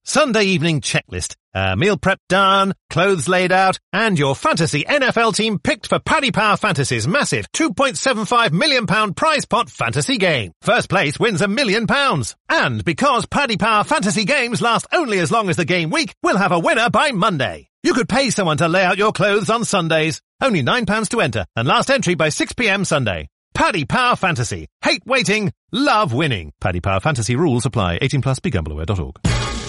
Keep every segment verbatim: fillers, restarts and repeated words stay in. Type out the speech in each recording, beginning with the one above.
Sunday evening checklist. Uh, meal prep done, clothes laid out, and your fantasy N F L team picked for Paddy Power Fantasy's massive two point seven five million pound prize pot fantasy game. First place wins a million pounds. And because Paddy Power Fantasy games last only as long as the game week, we'll have a winner by Monday. You could pay someone to lay out your clothes on Sundays. Only nine pounds to enter, and last entry by six p.m. Sunday. Paddy Power Fantasy. Hate waiting, love winning. Paddy Power Fantasy rules apply. eighteen plus, be gamble aware dot org.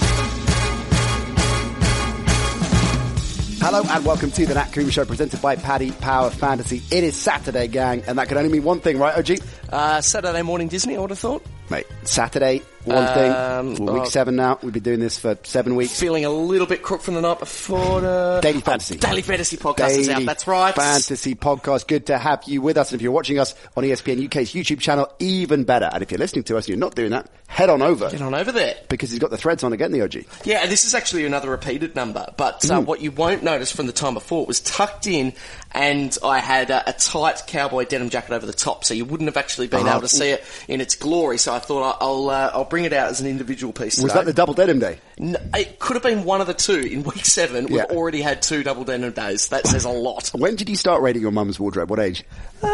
Hello and welcome to the Nat Coombs Show presented by Paddy Power Fantasy. It is Saturday, gang, and that can only mean one thing, right, O G? Uh, Saturday morning Disney, I would have thought. Mate, Saturday, one Um, thing. We're week oh. seven now. We've been doing this for seven weeks. Feeling a little bit crook from the night before. Uh, Daily Fantasy. Oh, Daily Fantasy podcast is out, Daily that's right. Fantasy podcast. Good to have you with us. And if you're watching us on E S P N U K's YouTube channel, even better. And if you're listening to us and you're not doing that, head on over. Get on over there. Because he's got the threads on again, the O G. Yeah, and this is actually another repeated number, but uh, Mm. what you won't notice from the time before, it was tucked in and I had a, a tight cowboy denim jacket over the top, so you wouldn't have actually been Uh-huh. able to see it in its glory, so I thought I'll uh, I'll bring it out as an individual piece today. Was that the double denim day? No, it could have been one of the two. In week seven, we've Yeah. already had two double denim days. That says a lot. When did you start raiding your mum's wardrobe? What age? Uh,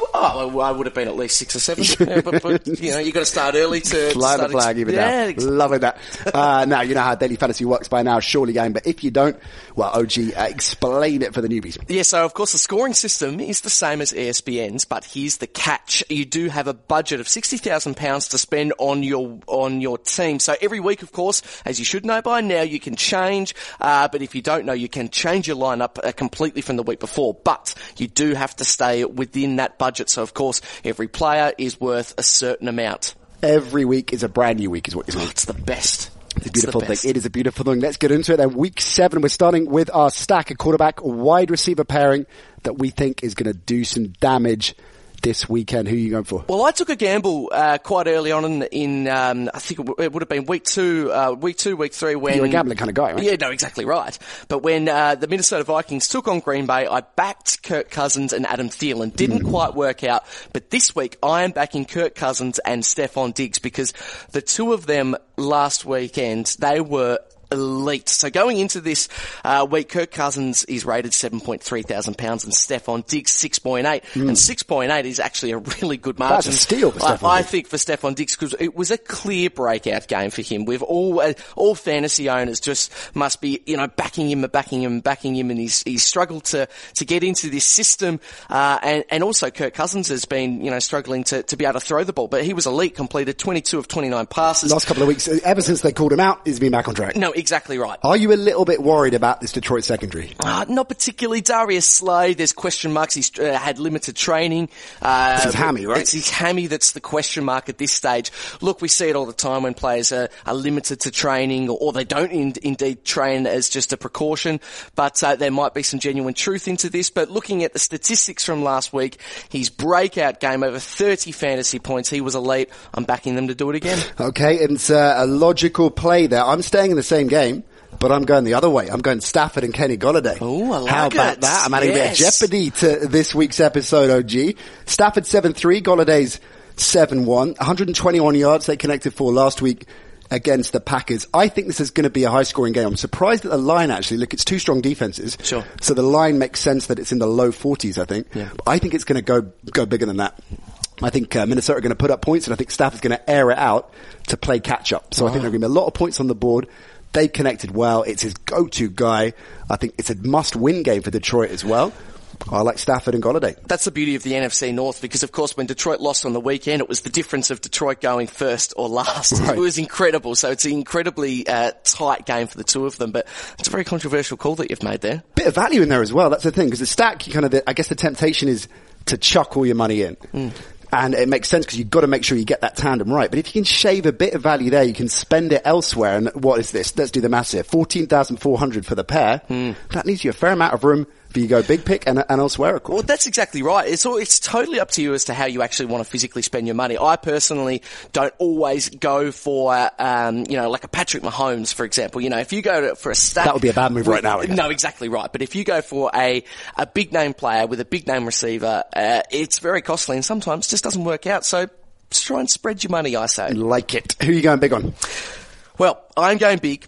oh, I would have been at least six or seven. Yeah, but, but you know, you got to start early to Fly the start flag ex- even yeah, now. ex- Loving that. Uh, now, you know how Daily Fantasy works by now, surely, gang. But if you don't, well, O G, uh, explain it for the newbies. Yeah, so of course the scoring system is the same as E S P N's, but here's the catch: you do have a budget of sixty thousand pounds to spend on your on your team. So every week, of course, as you should know by now, you can change. Uh, but if you don't know, you can change your lineup uh, completely from the week before. But you do have to stay within that budget. So of course, every player is worth a certain amount. Every week is a brand new week, is what you mean. It's the best. It's a beautiful It's the best. thing. It is a beautiful thing. Let's get into it then. Week seven, we're starting with our stack, a quarterback wide receiver pairing that we think is going to do some damage this weekend. Who are you going for? Well, I took a gamble uh, quite early on in, in um, I think it, w- it would have been week two, uh, week two, week three. When You're a gambling kind of guy, right? Yeah, no, exactly right. But when uh, the Minnesota Vikings took on Green Bay, I backed Kirk Cousins and Adam Thielen. Didn't Mm. quite work out, but this week I am backing Kirk Cousins and Stephon Diggs because the two of them last weekend, they were elite. So going into this uh, week, Kirk Cousins is rated seven point three thousand pounds and Stephon Diggs six point eight. Mm. And six point eight is actually a really good margin. That's a steal for I, Stephon I Diggs. think for Stephon Diggs, because it was a clear breakout game for him. We've all, uh, all fantasy owners just must be, you know, backing him and backing him and backing him, and he's, he's struggled to, to get into this system. Uh, and, and also Kirk Cousins has been, you know, struggling to, to be able to throw the ball, but he was elite, completed twenty-two of twenty-nine passes. Last couple of weeks, ever since they called him out, he's been back on track. No, exactly right. Are you a little bit worried about this Detroit secondary? Uh, not particularly. Darius Slay, there's question marks. He's uh, had limited training. Uh, It's his hammy, right? It's his hammy that's the question mark at this stage. Look, we see it all the time when players are, are limited to training, or, or they don't in, indeed train as just a precaution. But uh, there might be some genuine truth into this. But looking at the statistics from last week, his breakout game, over thirty fantasy points, he was elite. I'm backing them to do it again. Okay, it's uh, a logical play there. I'm staying in the same game, but I'm going the other way. I'm going Stafford and Kenny Golladay. Ooh, I like How about it. that? I'm adding Yes. a bit of jeopardy to this week's episode, O G. Stafford seven three, Golladay's seven one. one hundred twenty-one yards they connected for last week against the Packers. I think this is going to be a high-scoring game. I'm surprised at the line, actually. Look, it's two strong defenses. Sure. So the line makes sense that it's in the low forties, I think. Yeah. But I think it's going to go go bigger than that. I think uh, Minnesota are going to put up points, and I think Stafford's going to air it out to play catch-up. So I think there are going to be a lot of points on the board. They've connected well. It's his go-to guy. I think it's a must-win game for Detroit as well. I like Stafford and Golladay. That's the beauty of the N F C North, because of course when Detroit lost on the weekend, it was the difference of Detroit going first or last. Right. It was incredible. So it's an incredibly uh, tight game for the two of them, but it's a very controversial call that you've made there. Bit of value in there as well. That's the thing, because the stack, you kind of, I guess the temptation is to chuck all your money in. Mm. And it makes sense because you've got to make sure you get that tandem right. But if you can shave a bit of value there, you can spend it elsewhere. And what is this? Let's do the maths here. fourteen thousand four hundred for the pair. Mm. That leaves you a fair amount of room for you go big pick and, and elsewhere, of course. Well, that's exactly right. It's all, it's totally up to you as to how you actually want to physically spend your money. I personally don't always go for, um, you know, like a Patrick Mahomes, for example. You know, if you go to, for a stack... That would be a bad move right now, I guess. No, exactly right. But if you go for a, a big name player with a big name receiver, uh, it's very costly and sometimes just doesn't work out. So try and spread your money, I say. Like it. Who are you going big on? Well, I'm going big.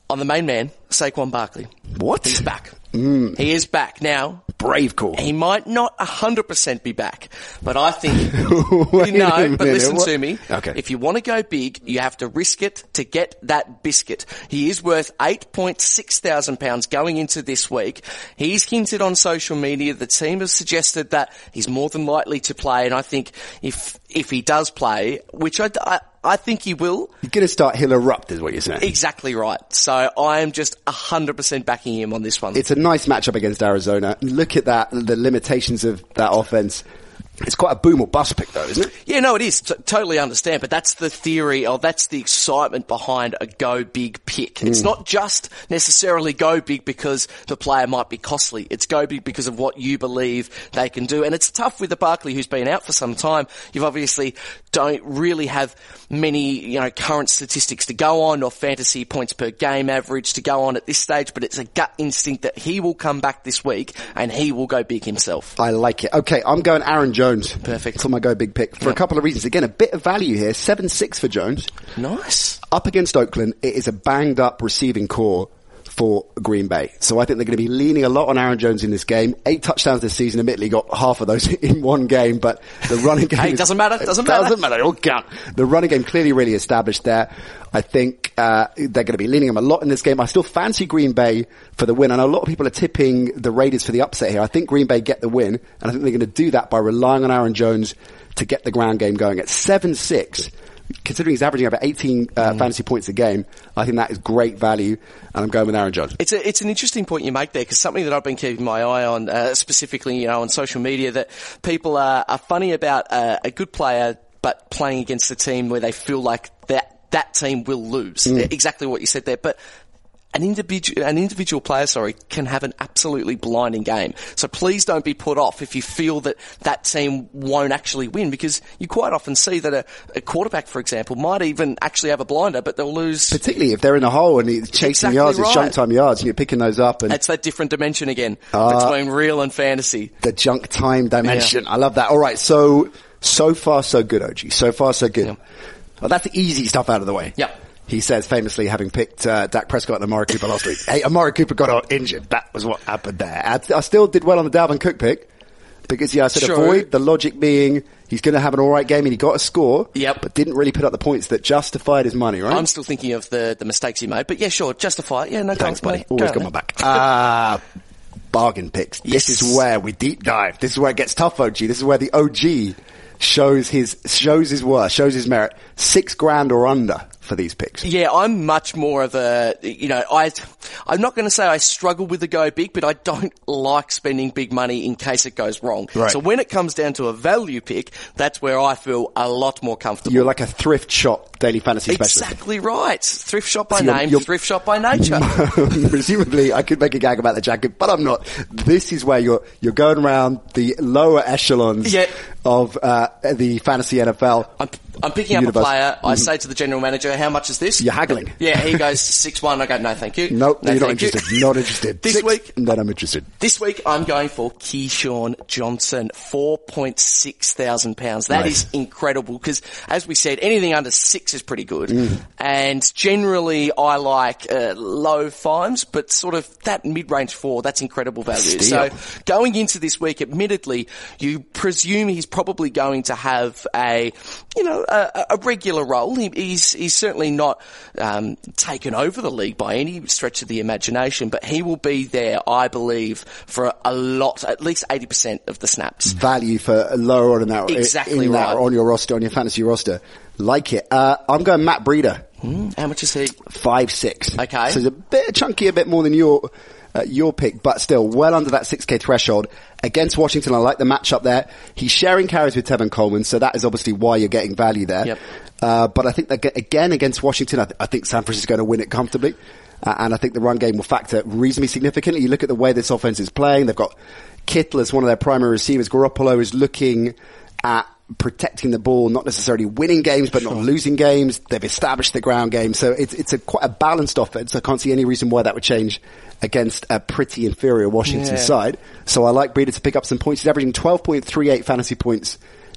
On the main man, Saquon Barkley. What? He's back. Mm. He is back. Now, brave call. He might not one hundred percent be back, but I think, you know, but listen what? to me. Okay. If you want to go big, you have to risk it to get that biscuit. He is worth eight point six thousand pounds going into this week. He's hinted on social media. The team has suggested that he's more than likely to play, and I think if, if he does play, which I, I I think he will. You're going to start Hill erupt, is what you're saying. Exactly right. So I am just one hundred percent backing him on this one. It's a nice matchup against Arizona. Look at that, the limitations of that offense. It's quite a boom or bust pick, though, isn't it? Yeah, no, it is. T- totally understand. But that's the theory, or that's the excitement behind a go big pick. Mm. It's not just necessarily go big because the player might be costly. It's go big because of what you believe they can do. And it's tough with the Barkley who's been out for some time. You've obviously don't really have many, you know, current statistics to go on or fantasy points per game average to go on at this stage, but it's a gut instinct that he will come back this week and he will go big himself. I like it. Okay, I'm going Aaron Jones. Jones. Perfect. For my go big pick. For yep. a couple of reasons. Again, a bit of value here. seven six for Jones. Nice. Up against Oakland, it is a banged up receiving core for Green Bay. So I think they're going to be leaning a lot on Aaron Jones in this game. Eight touchdowns this season, admittedly got half of those in one game, but the running game... hey, it doesn't matter, doesn't matter. doesn't matter, it all count. The running game clearly really established there. I think uh they're going to be leaning him a lot in this game. I still fancy Green Bay for the win. I know a lot of people are tipping the Raiders for the upset here. I think Green Bay get the win, and I think they're going to do that by relying on Aaron Jones to get the ground game going. At seven six, considering he's averaging over eighteen uh, mm. fantasy points a game, I think that is great value, and I'm going with Aaron Jones. It's a, it's an interesting point you make there, because something that I've been keeping my eye on, uh, specifically, you know, on social media, that people are, are funny about uh, a good player, but playing against a team where they feel like that that team will lose. Mm. Exactly what you said there, but An individual, an individual player, sorry, can have an absolutely blinding game. So please don't be put off if you feel that that team won't actually win, because you quite often see that a, a quarterback, for example, might even actually have a blinder, but they'll lose. Particularly if they're in a hole and he's chasing exactly yards, right. it's junk time yards, and you're picking those up. And it's that different dimension again uh, between real and fantasy. The junk time dimension. Yeah. I love that. All right, so so far so good, O G. So far so good. Yeah. Well, that's the easy stuff out of the way. Yeah. He says, famously, having picked uh, Dak Prescott and Amari Cooper last week. Hey, Amari Cooper got injured. That was what happened there. I, I still did well on the Dalvin Cook pick, because, yeah, I said sure. avoid. The logic being he's going to have an all right game, and he got a score, yep. but didn't really put up the points that justified his money, right? I'm still thinking of the, the mistakes he made, but yeah, sure, justify it. Yeah, no Thanks, buddy. Mate. Always go got my back. Ah, uh, bargain picks. Yes. This is where we deep dive. This is where it gets tough, O G. This is where the O G shows his shows his worth, shows his merit. Six grand or under for these picks. Yeah, I'm much more of a, you know, I, I'm not going to say I struggle with the go big, but I don't like spending big money in case it goes wrong. Right. So when it comes down to a value pick, that's where I feel a lot more comfortable. You're like a thrift shop daily fantasy specialist. Exactly right. Thrift shop by so you're, name, you're, thrift shop by nature. Presumably, I could make a gag about the jacket, but I'm not. This is where you're, you're going around the lower echelons yeah. of, uh, the fantasy N F L. I'm, I'm picking universe. up a player. I mm-hmm. say to the general manager, how much is this? You're haggling. Yeah, he goes six one. I go, no, thank you. Nope, no, you're not you. interested. Not interested. This Six, week, then I'm interested. This week, I'm going for Keyshawn Johnson, four point six thousand pounds. That nice. is incredible, because, as we said, anything under six is pretty good. Mm. And generally, I like uh, low fives, but sort of that mid-range four, that's incredible value. Steal. So, going into this week, admittedly, you presume he's probably going to have a, you know, a, a regular role. He, he's, he's certainly not um, taken over the league by any stretch of the imagination, but he will be there, I believe, for a lot, at least eighty percent of the snaps. Value for lower on that, exactly in right. that, on your roster, on your fantasy roster. Like it. Uh, I'm going Matt Breida. Mm, how much is he? Five six. Okay. So he's a bit chunky, a bit more than your uh, your pick, but still well under that six K threshold. Against Washington, I like the matchup there. He's sharing carries with Tevin Coleman, so that is obviously why you're getting value there. Yep. Uh, but I think that, again, against Washington, I, th- I think San Francisco is going to win it comfortably. Uh, and I think the run game will factor reasonably significantly. You look at the way this offense is playing. They've got Kittle as one of their primary receivers. Garoppolo is looking at protecting the ball, not necessarily winning games, but not losing games. They've established the ground game. So it's, it's a quite a balanced offense. I can't see any reason why that would change against a pretty inferior Washington yeah. side. So I like Breida to pick up some points. He's averaging twelve point three eight fantasy points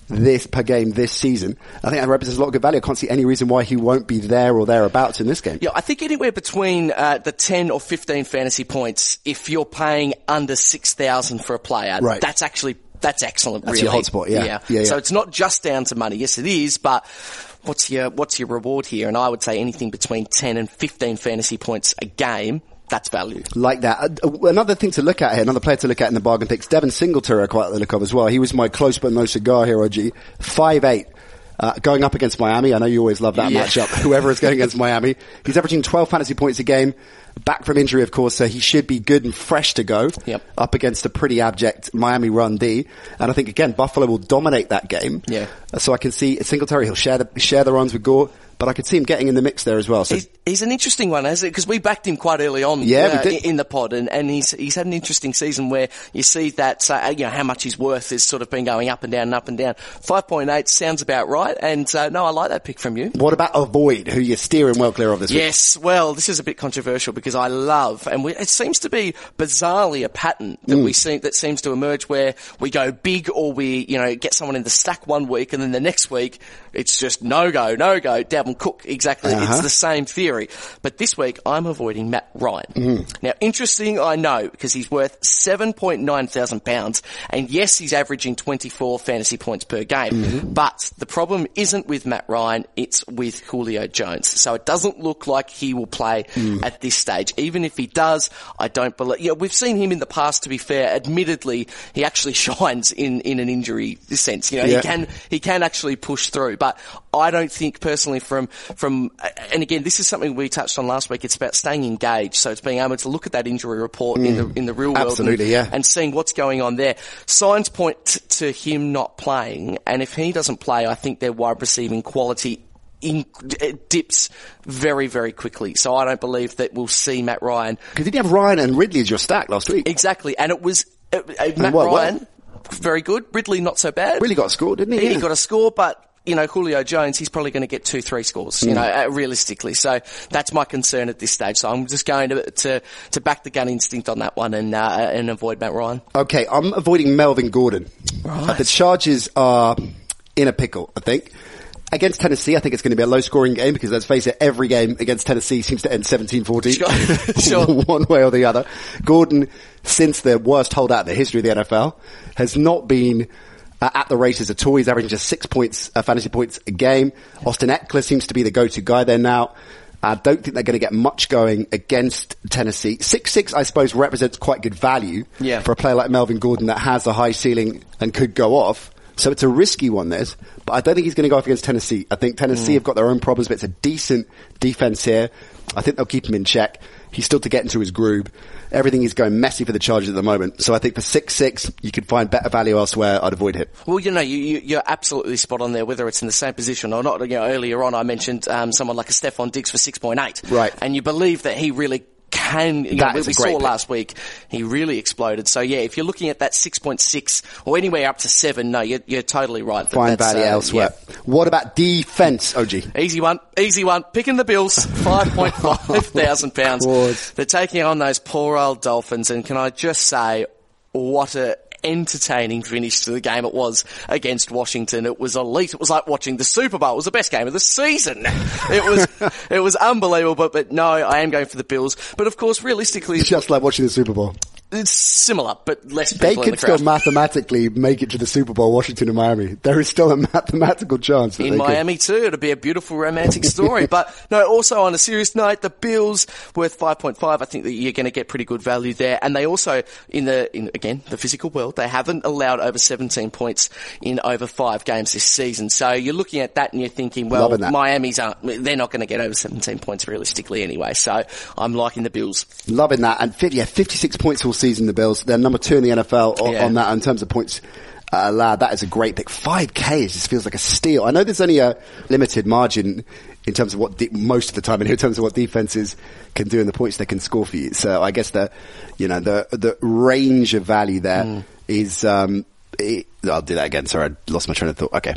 this per game this season. I think that represents a lot of good value. I can't see any reason why he won't be there or thereabouts in this game. Yeah, I think anywhere between uh, the ten or fifteen fantasy points, if you're paying under six thousand for a player, right. that's actually That's excellent, That's really. That's your hotspot, yeah. Yeah. Yeah, yeah. So it's not just down to money. Yes, it is, but what's your, what's your reward here? And I would say anything between ten and fifteen fantasy points a game, that's value. Like that. Uh, another thing to look at here, another player to look at in the bargain picks, Devin Singletary I quite like the look of as well. He was my close but no cigar here, O G. five eight. Uh, going up against Miami. I know you always love that yeah. matchup. Whoever is going against Miami. He's averaging twelve fantasy points a game. Back from injury, of course, so he should be good and fresh to go. Yep. Up against a pretty abject Miami run D. And I think, again, Buffalo will dominate that game. Yeah. So I can see Singletary, he'll share the, share the runs with Gore, but I could see him getting in the mix there as well. So he's, he's an interesting one, isn't it? Because we backed him quite early on yeah, uh, we did. in the pod, and, and he's he's had an interesting season where you see that uh, you know how much he's worth has sort of been going up and down and up and down. five point eight sounds about right, and uh, no, I like that pick from you. What about Avoid, who you're steering well clear of this week? Yes, well, this is a bit controversial because I love, and we, it seems to be bizarrely a pattern that mm. we see that seems to emerge where we go big or we you know get someone in the stack one week and then the next week it's just no go, no go. Dalvin Cook, exactly. Uh-huh. It's the same theory. But this week, I'm avoiding Matt Ryan. Mm. Now, interesting, I know, because he's worth seven point nine thousand pounds. And yes, he's averaging twenty-four fantasy points per game. Mm-hmm. But the problem isn't with Matt Ryan, it's with Julio Jones. So it doesn't look like he will play mm. at this stage. Even if he does, I don't believe... You know, we've seen him in the past, to be fair. Admittedly, he actually shines in, in an injury sense. You know, yeah. he can, he can actually push through. But I don't think personally from, from, and again, this is something we touched on last week. It's about staying engaged. So it's being able to look at that injury report mm. in the, in the real world. Absolutely, and, yeah. and seeing what's going on there. Signs point t- to him not playing. And if he doesn't play, I think their wide receiving quality in, it dips very, very quickly. So I don't believe that we'll see Matt Ryan. Because did you have Ryan and Ridley as your stack last week? Exactly. And it was, uh, uh, Matt what, Ryan, what? very good. Ridley, not so bad. Really got a score, didn't he? He yeah. got a score, but you know, Julio Jones, he's probably going to get two, three scores, you mm. know, uh, realistically. So that's my concern at this stage. So I'm just going to to, to back the gun instinct on that one and uh, and avoid Matt Ryan. Okay, I'm avoiding Melvin Gordon. Right. Uh, the Chargers are in a pickle, I think. Against Tennessee, I think it's going to be a low-scoring game because, let's face it, every game against Tennessee seems to end seventeen fourteen. Sure. sure. One way or the other. Gordon, since the worst holdout in the history of the N F L, has not been uh, at the races at all. He's averaging just six points, uh, fantasy points a game. Austin Eckler seems to be the go-to guy there now. I don't think they're going to get much going against Tennessee. six six, I suppose, represents quite good value yeah. for a player like Melvin Gordon that has a high ceiling and could go off. So it's a risky one, this, but I don't think he's going to go off against Tennessee. I think Tennessee mm. have got their own problems, but it's a decent defense here. I think they'll keep him in check. He's still to get into his groove. Everything is going messy for the Chargers at the moment. So I think for six six, you could find better value elsewhere. I'd avoid him. Well, you know, you, you, you're absolutely spot on there, whether it's in the same position or not. You know, earlier on I mentioned um, someone like a Stephon Diggs for six point eight. Right. And you believe that he really can, you know, we saw pick. last week, he really exploded. So yeah, if you're looking at that six point six or anywhere up to seven, no, you're, you're totally right. Find value uh, elsewhere. Yeah. What about defense, O G? Easy one, easy one. Picking the Bills, five point five thousand pounds. They're taking on those poor old Dolphins, and can I just say, what a entertaining finish to the game it was against Washington. It was elite. It was like watching the Super Bowl. It was the best game of the season. It was, it was unbelievable, but, but no, I am going for the Bills. But of course, realistically, it's just like watching the Super Bowl. It's similar, but less people They in could the crowd. still mathematically make it to the Super Bowl, Washington and Miami. There is still a mathematical chance. That in they Miami could. too, it'll be a beautiful romantic story. But no, also on a serious note, the Bills worth five point five. I think that you're going to get pretty good value there. And they also, in the, in, again, the physical world, they haven't allowed over seventeen points in over five games this season. So you're looking at that and you're thinking, well, Miami's aren't, they're not going to get over seventeen points realistically anyway. So I'm liking the Bills. Loving that. And yeah, fifty-six points all season, the Bills. They're number two in the N F L on, yeah. on that in terms of points uh, allowed. That is a great pick. five K just feels like a steal. I know there's only a limited margin in terms of what de- most of the time, and in terms of what defenses can do and the points they can score for you. So I guess the, you know, the the range of value there mm. is. Um, it, I'll do that again. Sorry, I lost my train of thought. Okay.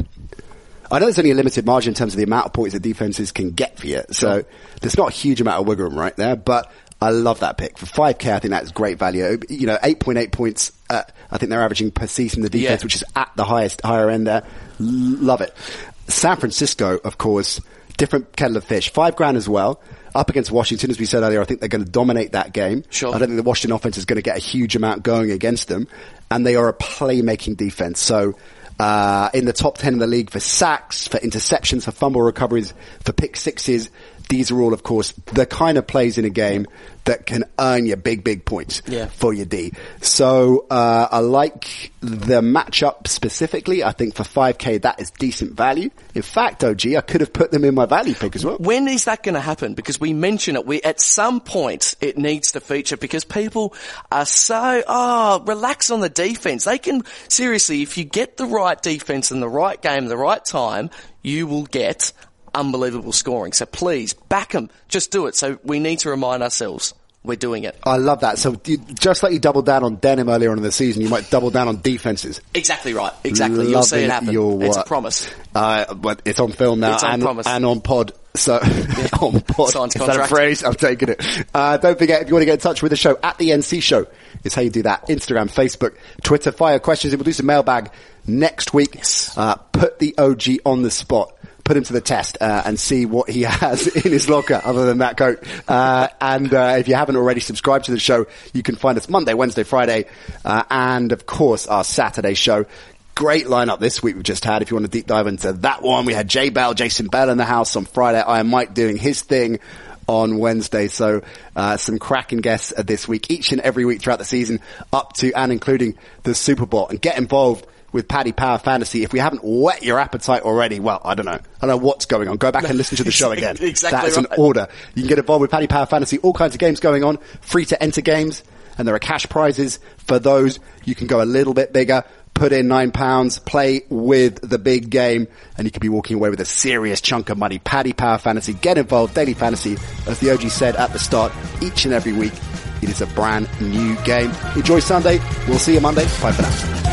I know there's only a limited margin in terms of the amount of points that defenses can get for you. So sure. there's not a huge amount of wiggle room right there, but I love that pick. For five K, I think that's great value. You know, eight point eight points, uh, I think they're averaging per season, the defense, yeah. which is at the highest, higher end there. L- love it. San Francisco, of course, different kettle of fish. Five grand as well. Up against Washington, as we said earlier, I think they're going to dominate that game. Sure. I don't think the Washington offense is going to get a huge amount going against them. And they are a playmaking defense. So, uh, in the top ten in the league for sacks, for interceptions, for fumble recoveries, for pick sixes. These are all, of course, the kind of plays in a game that can earn you big, big points yeah. for your D. So, uh, I like the matchup specifically. I think for five K, that is decent value. In fact, O G, I could have put them in my value pick as well. When is that going to happen? Because we mention it. We, at some point, it needs to feature because people are so, oh, relax on the defense. They can, seriously, if you get the right defense in the right game, the right time, you will get unbelievable scoring. So please, back them. Just do it. So we need to remind ourselves we're doing it. I love that. So you, just like you doubled down on denim earlier on in the season, you might double down on defenses. Exactly right. Exactly. Loving You'll see it happen. Your, it's a promise. Uh, but it's on film now it's on and, promise. and on pod. So, yeah. on pod. Science Is contract. that a phrase? I'm taking it. Uh, don't forget, if you want to get in touch with the show, at the N C Show is how you do that. Instagram, Facebook, Twitter, fire questions. We'll do some mailbag next week. Yes. Uh, put the O G on the spot. Put him to the test uh, and see what he has in his locker other than that coat. Uh, and uh, if you haven't already subscribed to the show, you can find us Monday, Wednesday, Friday, uh, and of course our Saturday show. Great lineup this week we've just had. If you want to deep dive into that one, we had Jay Bell, Jason Bell in the house on Friday. I am Mike doing his thing on Wednesday. So uh, some cracking guests this week, each and every week throughout the season, up to and including the Super Bowl. And get involved with Paddy Power Fantasy. If we haven't whet your appetite already, well, I don't know. I don't know what's going on. Go back and listen to the show again. Exactly. That is right. an order. You can get involved with Paddy Power Fantasy. All kinds of games going on. Free to enter games. And there are cash prizes for those. You can go a little bit bigger. Put in nine pounds. Play with the big game. And you could be walking away with a serious chunk of money. Paddy Power Fantasy. Get involved. Daily Fantasy. As the O G said at the start, each and every week, it is a brand new game. Enjoy Sunday. We'll see you Monday. Bye for now.